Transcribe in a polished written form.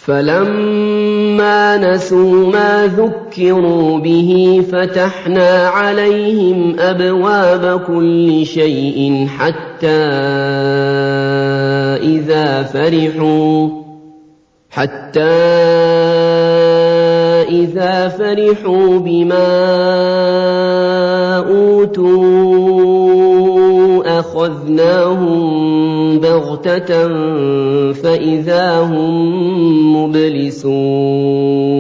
فَلَمَّا نَسُوا مَا ذُكِّرُوا بِهِ فَتَحْنَا عَلَيْهِمْ أَبْوَابَ كُلِّ شَيْءٍ حَتَّىٰ إِذَا فَرِحُوا بِمَا أُوتُوا أَخَذْنَاهُم بَغْتَةً فَإِذَا هُم مُّبْلِسُونَ